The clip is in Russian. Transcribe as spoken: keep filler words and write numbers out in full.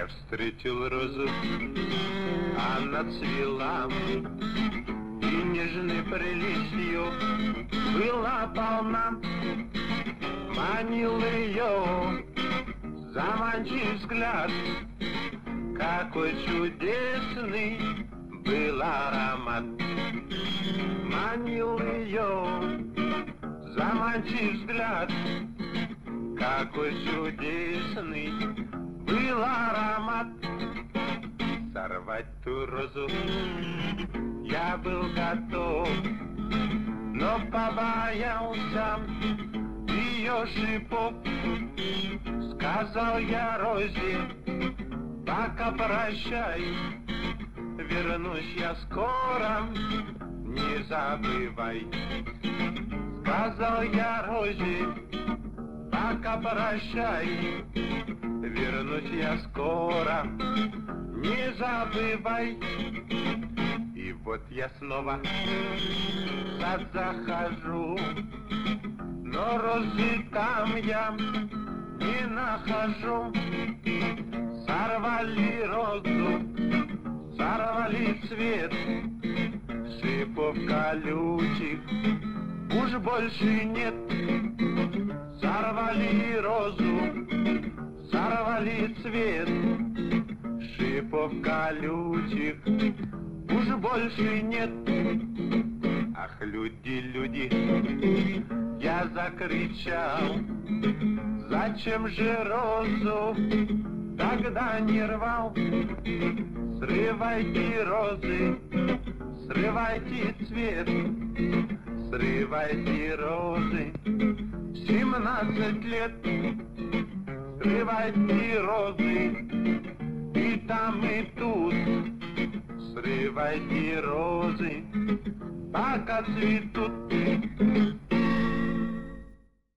Я встретил розу, она цвела, и нежной прелестью была полна. Манил ее заманчив взгляд, какой чудесный был аромат. Манил ее заманчив взгляд, какой чудесный был аромат. Сорвать ту розу я был готов, но побоялся ее шипов. Сказал я розе: пока прощай, вернусь я скоро, не забывай. Сказал я розе: пока прощай, вернусь я скоро, не забывай. И вот я снова в сад захожу, но розы там я не нахожу. Сорвали розу, сорвали цвет, шипов колючих уж больше нет. Сорвали розу, сорвали цвет, шипов колючих уж больше нет. Ах, люди, люди, я закричал, зачем же розу тогда не рвал? Срывайте розы, срывайте цвет, срывайте розы в семнадцать лет. Срывайте розы и там, и тут, срывайте розы, пока цветут.